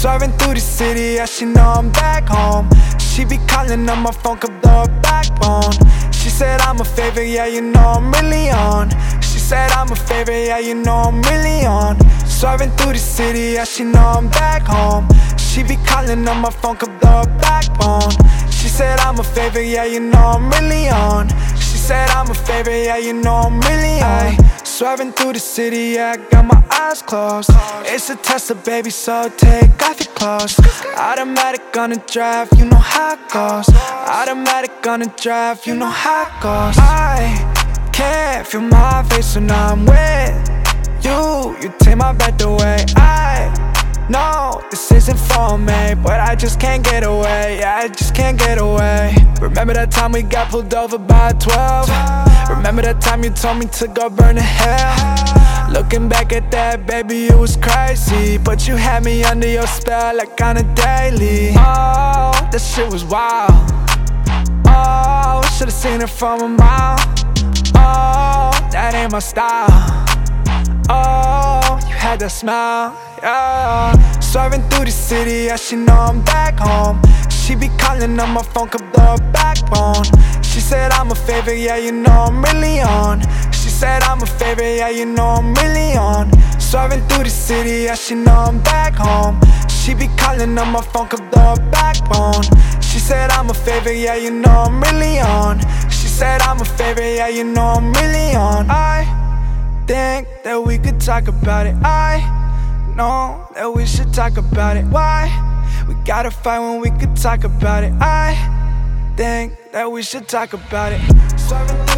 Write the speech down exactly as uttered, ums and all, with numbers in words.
Swerving through the city, yeah, she know I'm back home. She be calling on my phone, could blow her backbone. She said I'm a favorite, yeah, you know I'm really on. She said I'm a favorite, yeah, you know I'm really on. Swerving through the city, yeah, she know I'm back home. She be calling on my phone, could blow her backbone. She said I'm a favorite, yeah, you know I'm really on. She said I'm a favorite, yeah, you know I'm really on. Swerving through the city, yeah, I got my eyes closed. It's a Tesla, baby, so take off your clothes. Automatic on the drive, you know how it goes. Automatic on the drive, you know how it goes. I can't feel my face when I'm with you. You take my breath away. I know this isn't for me, but I just can't get away. Yeah, I just can't get away. Remember that time we got pulled over by twelve? Remember that time you told me to go burn in hell? Looking back at that, baby, it was crazy, but you had me under your spell like on a daily. Oh, that shit was wild. Oh, should've seen it from a mile. Oh, that ain't my style. Oh, you had that smile, yeah. Swerving through the city, yeah, she know I'm back home. She be calling on my phone, could blow her backbone. She said I'm a favorite, yeah, you know I'm really on. She said I'm a favorite, yeah, you know I'm really on. Swerving through the city, yeah, she know I'm back home. She be calling on my phone, could blow her backbone. She said I'm a favorite, yeah, you know I'm really on. She said I'm a favorite, yeah, you know I'm really on. I think that we could talk about it. I know that we should talk about it. Why? We gotta fight when we could talk about it. I think that we should talk about it. Swerving